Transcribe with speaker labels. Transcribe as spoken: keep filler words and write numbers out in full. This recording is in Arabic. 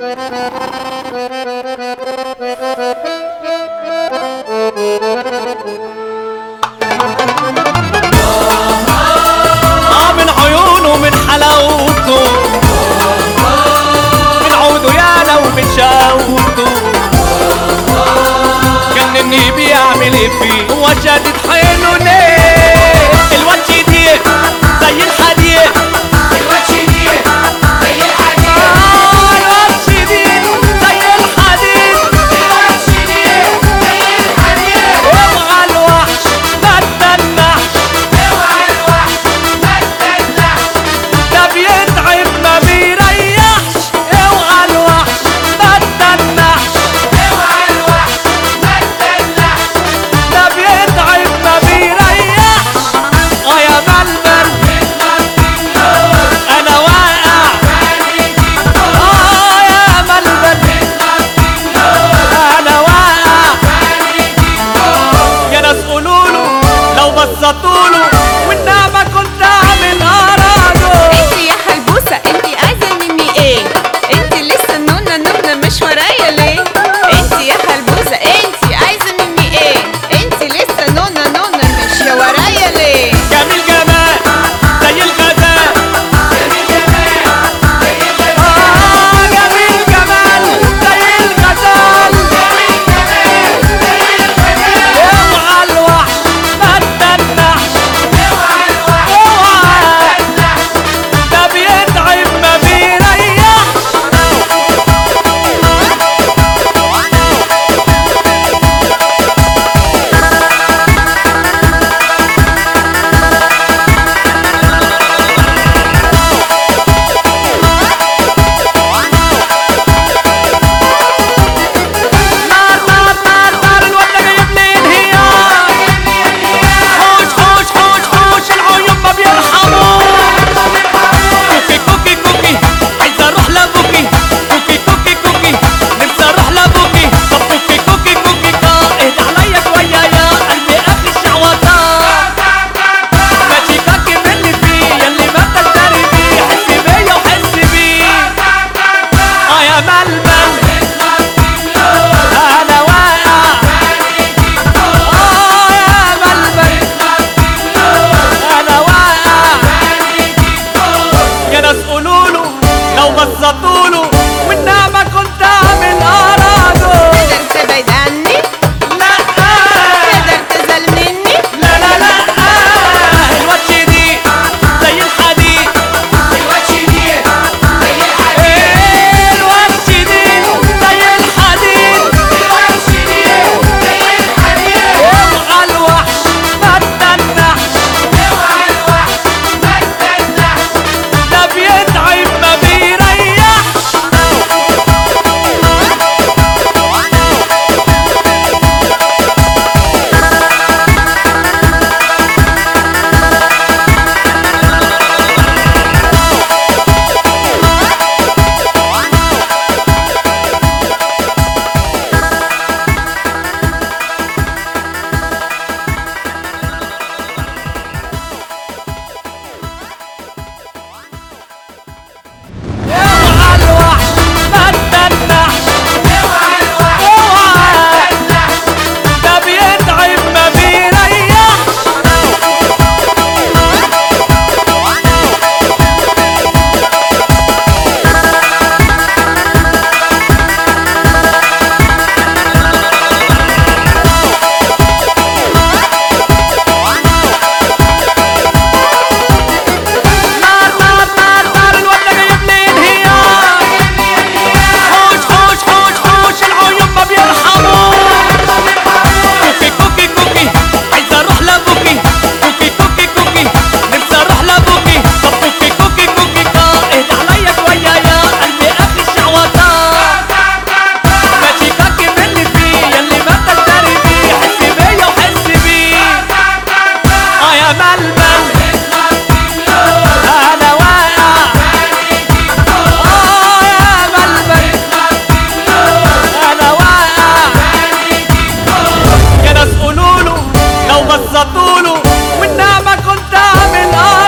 Speaker 1: اه من عيونه من حلاوته، من عوده يالا ومن شوته، جنني بيعمل ايه فيه وشدت حيله ليه؟ الواد شديد زي الحديد،
Speaker 2: الواد شديد زي الحديد،
Speaker 1: اه الواد شديد زي الحديد،
Speaker 2: الواد شديد زي الحديد.
Speaker 1: اوعى الوحش ما تدلعش،
Speaker 2: اوعى الوحش ما تدلعش،
Speaker 1: ده بيتعب ما بيريحش، اوعى الوحش ما تدلعش،
Speaker 2: اوعى الوحش ما تدلعش.
Speaker 1: ده بيتعب ما بيريحش. اه يا بلبل انا واقع، اه يا بلبل انا واقع، يا ناس قولوله لو بسطوله والنعمة كنت اعمل اراده.
Speaker 3: انت يا حلبوسة انت عايزة مني ايه؟ انت لسه نونة نونة مش ورايا ليه؟ انت يا حلبوسة انت عايزة مني ايه؟ انت لسه نونة نونة مش ورايا ليه؟
Speaker 1: جميل جمال زي الغزال، اه جميل جمال زي الغزال، اوعى الوحش ما تدلعش، اوعى ده بيتعب ما بيريحش. نار نار نار نار الواد ده جايب لي انهيار، حوش حوش حوش حوش العيون ما بيرحموش. كوكي كوكي كوكي عايز اروح لابوكي، كوكي كوكي كوكي نفسي اروح لابوكي. طب كوكي كوكي كوكي اه اهدى عليا شويه يا قلبي اخر الشعوذات، ماشي كاكي من اللي فيه ياللي ما تقدري بيه، حس بيا وحس بيه. اه يا بلبل انا واقع، اه يا بلبل انا واقع، يا ناس قولوله لو بسطوله والنعمة كنت اعمل اراده.
Speaker 3: تقدر تبعد عني؟
Speaker 1: لا
Speaker 3: تقدر تزعل مني؟
Speaker 1: لا لا لا الواد شديد زي الحديد،
Speaker 2: الواد شديد زي الحديد،
Speaker 1: ايه الواد شديد زي الحديد،
Speaker 2: الواد شديد زي الحديد.
Speaker 1: اوعى الوحش ما تدلعش،
Speaker 2: اوعى الوحش ما تدلعش،
Speaker 1: ده بيتعب ما بيريحش. اوعى الوحش ما تدلعش،
Speaker 2: اوعى الوحش
Speaker 1: اوعى
Speaker 2: ما تدلعش،
Speaker 1: ده بيتعب ما بيريحش. نار نار نار نار الواد ده جايب لي انهيار، حوش حوش حوش حوش العيون ما بيرحموش. كوكي كوكي كوكي عايز اروح لابوكي، كوكي كوكي كوكي نفسي اروح لابوكي. طب كوكي كوكي كوكي اه اهدى عليا شويه يا قلبي اخر الشعوذات، ماشي كاكي من اللي فيه ياللي ما تقدري بيه، حس بيا وحس بيه. اه يا بلبل انا واقع، اه يا بلبل انا واقع، يا ناس قولوله لو بسطوله والنعمة كنت اعمل اه